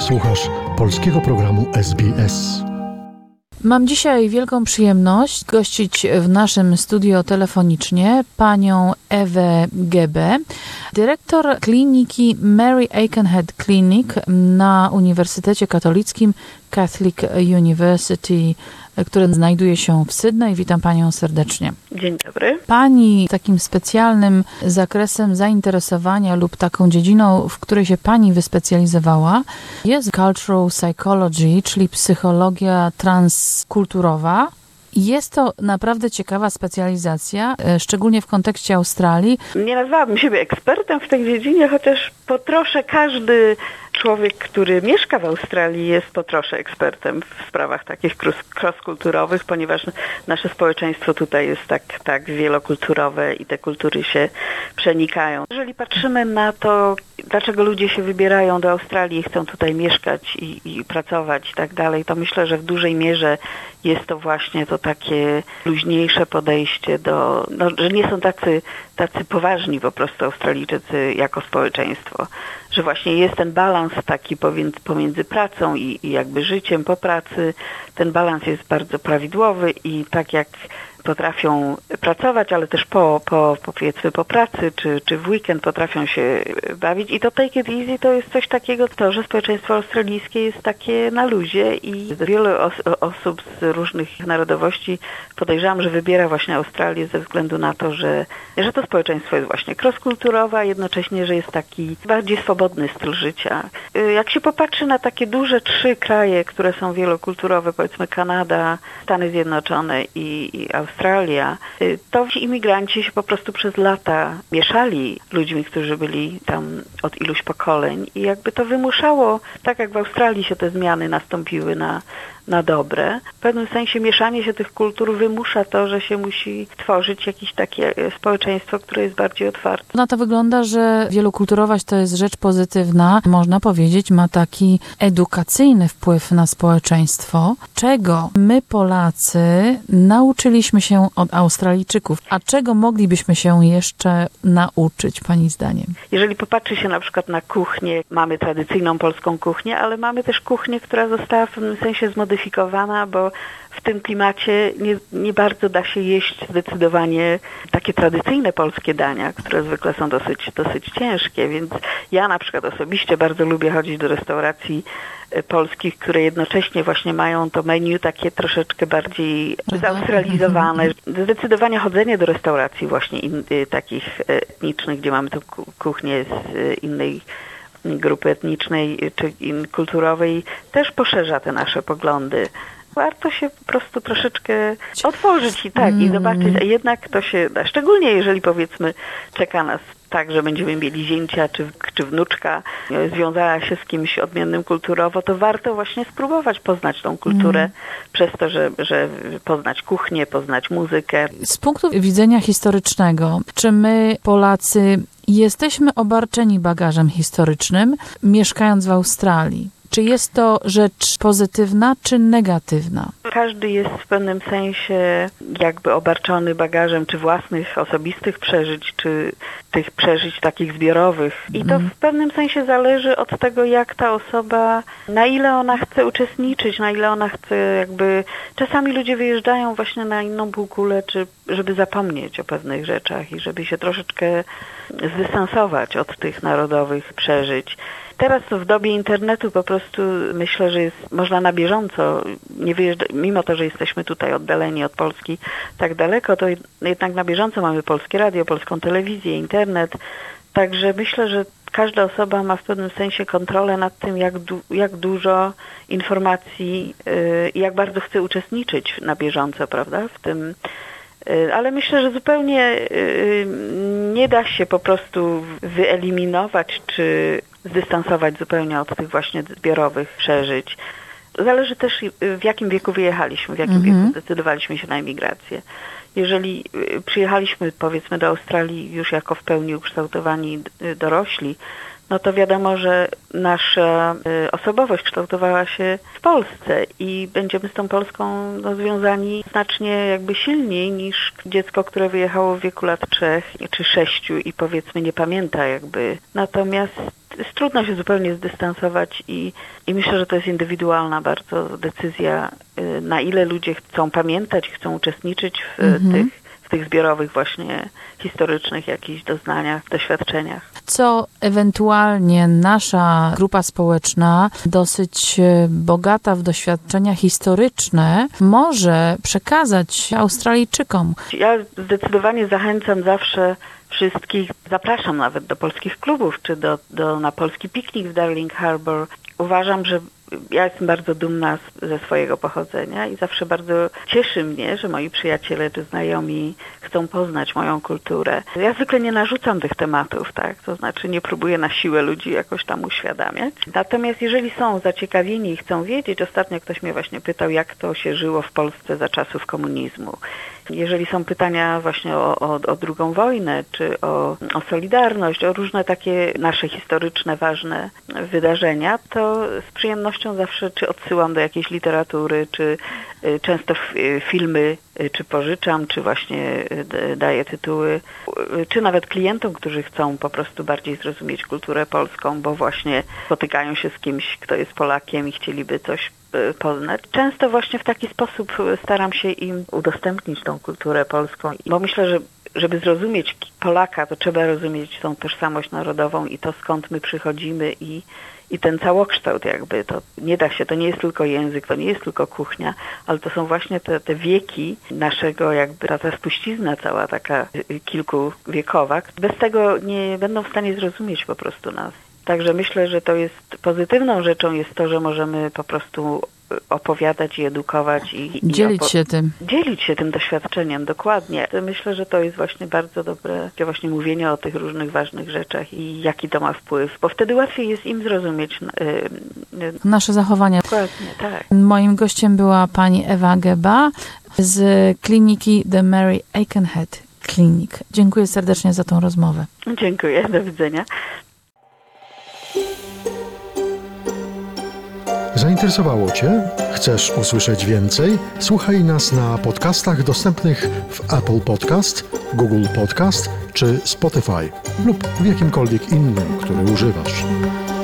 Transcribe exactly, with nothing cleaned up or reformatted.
Słuchasz polskiego programu S B S. Mam dzisiaj wielką przyjemność gościć w naszym studio telefonicznie panią Ewę Gebę, dyrektor kliniki Mary Aikenhead Clinic na Uniwersytecie Katolickim Catholic University, które znajduje się w Sydney. Witam panią serdecznie. Dzień dobry. Pani takim specjalnym zakresem zainteresowania lub taką dziedziną, w której się pani wyspecjalizowała, jest cultural psychology, czyli psychologia transkulturowa. Jest to naprawdę ciekawa specjalizacja, szczególnie w kontekście Australii. Nie nazwałabym siebie ekspertem w tej dziedzinie, chociaż po trosze każdy człowiek, który mieszka w Australii, jest po trosze ekspertem w sprawach takich cross-kulturowych, ponieważ nasze społeczeństwo tutaj jest tak, tak wielokulturowe i te kultury się przenikają. Jeżeli patrzymy na to, dlaczego ludzie się wybierają do Australii i chcą tutaj mieszkać i, i pracować i tak dalej, to myślę, że w dużej mierze jest to właśnie to takie luźniejsze podejście do, no, że nie są tacy, tacy poważni po prostu Australijczycy jako społeczeństwo. Że właśnie jest ten balans taki pomiędzy, pomiędzy pracą i, i jakby życiem po pracy. Ten balans jest bardzo prawidłowy i tak jak potrafią pracować, ale też po, po, po powiedzmy po pracy, czy, czy w weekend potrafią się bawić. I to take it easy to jest coś takiego, to, że społeczeństwo australijskie jest takie na luzie i wiele os- osób z różnych narodowości podejrzewam, że wybiera właśnie Australię ze względu na to, że, że to społeczeństwo jest właśnie cross-kulturowe, a jednocześnie, że jest taki bardziej swobodny styl życia. Jak się popatrzy na takie duże trzy kraje, które są wielokulturowe, powiedzmy Kanada, Stany Zjednoczone i, i Australia, Australia, to ci imigranci się po prostu przez lata mieszali ludźmi, którzy byli tam od iluś pokoleń i jakby to wymuszało, tak jak w Australii się te zmiany nastąpiły na, na dobre, w pewnym sensie mieszanie się tych kultur wymusza to, że się musi tworzyć jakieś takie społeczeństwo, które jest bardziej otwarte. Na to wygląda, że wielokulturowość to jest rzecz pozytywna, można powiedzieć, ma taki edukacyjny wpływ na społeczeństwo. Czego my, Polacy, nauczyliśmy się od Australijczyków, a czego moglibyśmy się jeszcze nauczyć, pani zdaniem? Jeżeli popatrzy się na przykład na kuchnię, mamy tradycyjną polską kuchnię, ale mamy też kuchnię, która została w pewnym sensie zmodyfikowana, bo w tym klimacie nie, nie bardzo da się jeść zdecydowanie takie tradycyjne polskie dania, które zwykle są dosyć, dosyć ciężkie, więc ja na przykład osobiście bardzo lubię chodzić do restauracji polskich, które jednocześnie właśnie mają to menu takie troszeczkę bardziej zaustralizowane. Zdecydowanie chodzenie do restauracji właśnie in, takich etnicznych, gdzie mamy tę kuchnię z innej grupy etnicznej czy in, kulturowej, też poszerza te nasze poglądy. Warto się po prostu troszeczkę otworzyć i tak, mm. i zobaczyć, a jednak to się da. Szczególnie jeżeli powiedzmy czeka nas tak, że będziemy mieli zięcia czy, czy wnuczka związała się z kimś odmiennym kulturowo, to warto właśnie spróbować poznać tą kulturę mm. przez to, że, że poznać kuchnię, poznać muzykę. Z punktu widzenia historycznego, czy my, Polacy, jesteśmy obarczeni bagażem historycznym, mieszkając w Australii? Czy jest to rzecz pozytywna, czy negatywna? Każdy jest w pewnym sensie jakby obarczony bagażem czy własnych, osobistych przeżyć, czy tych przeżyć takich zbiorowych. I to w pewnym sensie zależy od tego, jak ta osoba, na ile ona chce uczestniczyć, na ile ona chce jakby... Czasami ludzie wyjeżdżają właśnie na inną półkulę, czy żeby zapomnieć o pewnych rzeczach i żeby się troszeczkę zdystansować od tych narodowych przeżyć. Teraz w dobie internetu po prostu myślę, że jest, można na bieżąco, nie wyjeżdża, mimo to, że jesteśmy tutaj oddaleni od Polski tak daleko, to jednak na bieżąco mamy polskie radio, polską telewizję, internet. Także myślę, że każda osoba ma w pewnym sensie kontrolę nad tym, jak, du- jak dużo informacji i yy, jak bardzo chce uczestniczyć na bieżąco, prawda, w tym. Ale myślę, że zupełnie nie da się po prostu wyeliminować czy zdystansować zupełnie od tych właśnie zbiorowych przeżyć. Zależy też, w jakim wieku wyjechaliśmy, w jakim mhm. wieku zdecydowaliśmy się na emigrację. Jeżeli przyjechaliśmy, powiedzmy, do Australii już jako w pełni ukształtowani dorośli, no to wiadomo, że nasza y, osobowość kształtowała się w Polsce i będziemy z tą Polską no, związani znacznie jakby silniej niż dziecko, które wyjechało w wieku lat trzech czy sześciu i powiedzmy nie pamięta jakby. Natomiast jest trudno się zupełnie zdystansować i, i myślę, że to jest indywidualna bardzo decyzja, y, na ile ludzie chcą pamiętać, chcą uczestniczyć w mhm. tych w tych zbiorowych właśnie historycznych jakichś doznaniach, doświadczeniach. Co ewentualnie nasza grupa społeczna, dosyć bogata w doświadczenia historyczne, może przekazać Australijczykom? Ja zdecydowanie zachęcam zawsze wszystkich, zapraszam nawet do polskich klubów, czy do, do, na polski piknik w Darling Harbour. Uważam, że ja jestem bardzo dumna z, ze swojego pochodzenia i zawsze bardzo cieszy mnie, że moi przyjaciele czy znajomi chcą poznać moją kulturę. Ja zwykle nie narzucam tych tematów, tak? To znaczy nie próbuję na siłę ludzi jakoś tam uświadamiać. Natomiast jeżeli są zaciekawieni i chcą wiedzieć, ostatnio ktoś mnie właśnie pytał, jak to się żyło w Polsce za czasów komunizmu. Jeżeli są pytania właśnie o, o, o drugą wojnę, czy o, o Solidarność, o różne takie nasze historyczne, ważne wydarzenia, to z przyjemnością zawsze czy odsyłam do jakiejś literatury, czy y, często f, y, filmy, y, czy pożyczam, czy właśnie y, daję tytuły, y, czy nawet klientom, którzy chcą po prostu bardziej zrozumieć kulturę polską, bo właśnie spotykają się z kimś, kto jest Polakiem i chcieliby coś poznać. Często właśnie w taki sposób staram się im udostępnić tą kulturę polską, bo myślę, że żeby zrozumieć Polaka, to trzeba rozumieć tą tożsamość narodową i to, skąd my przychodzimy i, i ten całokształt jakby. To nie da się, to nie jest tylko język, to nie jest tylko kuchnia, ale to są właśnie te, te wieki naszego jakby, ta, ta spuścizna cała taka kilkuwiekowa. Bez tego nie będą w stanie zrozumieć po prostu nas. Także myślę, że to jest pozytywną rzeczą jest to, że możemy po prostu opowiadać i edukować i, dzielić i opo- się tym. Dzielić się tym doświadczeniem, dokładnie. Myślę, że to jest właśnie bardzo dobre właśnie mówienie o tych różnych ważnych rzeczach i jaki to ma wpływ, bo wtedy łatwiej jest im zrozumieć yy, yy. nasze zachowania. Dokładnie, tak. Moim gościem była pani Ewa Geba z kliniki The Mary Aikenhead Clinic. Dziękuję serdecznie za tą rozmowę. Dziękuję, do widzenia. Zainteresowało Cię? Chcesz usłyszeć więcej? Słuchaj nas na podcastach dostępnych w Apple Podcast, Google Podcast czy Spotify lub w jakimkolwiek innym, który używasz.